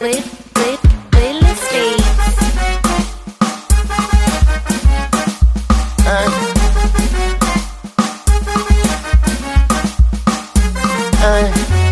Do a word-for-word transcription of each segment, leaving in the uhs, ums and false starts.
play, play, playlist beats. Ay. Ay.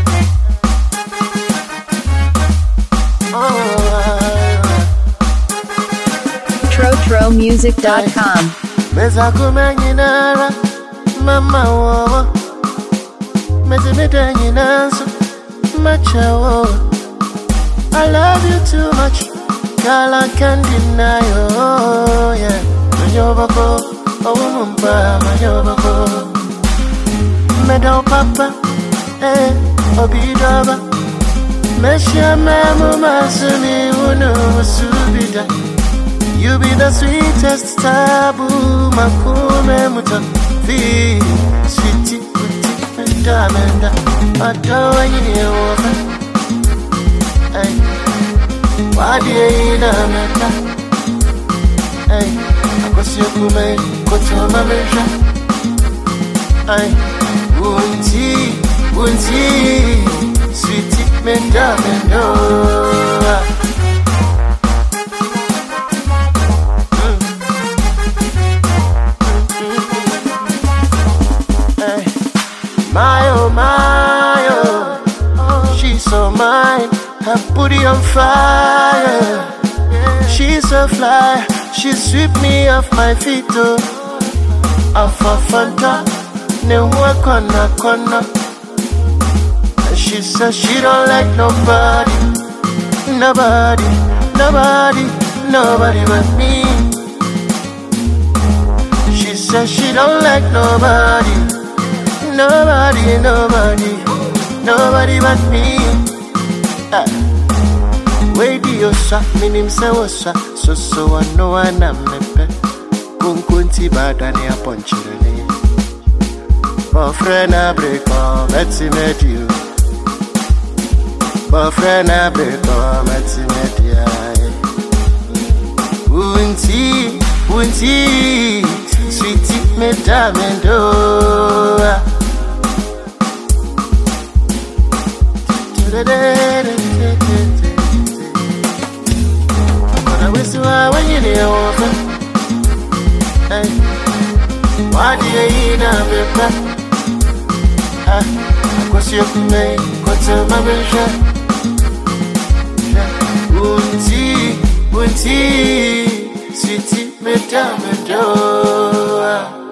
Trotro Music dot com. Meza kumenyinara mama wowo Mezi midanyinansu macha wowo I love you too much Girl, I can't deny you, yeah Mayobako, owumumpa mayobako Medo papa, eh, obidaba Mesha memu masumi unu subida You be the sweetest taboo, makume muta fi sweetie, sweetie, menda, menda Adawa yini woka Ay, wadi ina menda Ay, akosi okume, koto mamesha Ay, unti, unti Sweetie, menda, menda My oh my oh, she's so mine, her booty on fire. She's so fly, she sweep me off my feet oh. Off a fanta, ne wakona kona. She says she don't like nobody, nobody, nobody, nobody but me. She says she don't like nobody. Nobody, nobody, nobody but me. Ah. Wait, you sa, minim se wosa, so so I know I am mepe. Kunkunti badani a ponchirene. Boyfriend a break up, let's meet you. Boyfriend a break up, let's meet you. Unti, unti, sweetie me damendo. When I wish you were when you're near over. Why do you eat a paper? Ah, because you're me, what's a mabesha? Unti, unti, sweetie, me damn it.